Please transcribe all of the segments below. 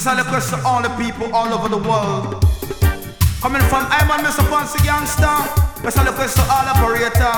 Special request to all the people all over the world. Coming from Iman, Mr. Fancy Gangster. Special request to all operator.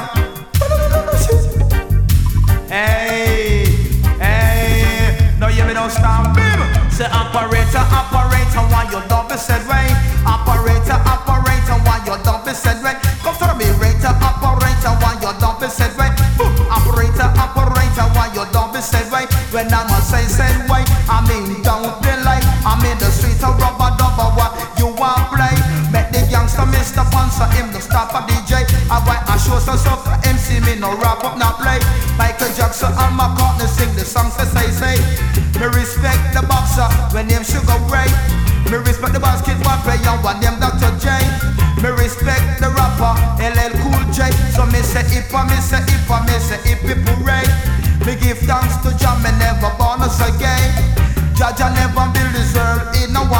Hey, hey, no you me don't stop. Say operator, operator, why you don't be said right? Operator, operator, why you don't be said right? Come to me, operator, operator, why you don't be said right? Operator, operator, why you don't be said right? When I'm a say way, I mean don't be like I'm in the street of rubber dubber, what you want play? Make the youngster Mr. Sponsor him to stop a DJ. I want I show some stuff for MC, me no rap up, not play. Michael Jackson and McCartney sing the songs that say. Me respect the boxer when him Sugar Ray. Me respect the basketball player when them Dr. J. Me respect the rapper LL Cool J. So me say Ipa, me say Ipa, me say Ipi Puree. Me give thanks to Jah, me never born us again. Jah never build this world in no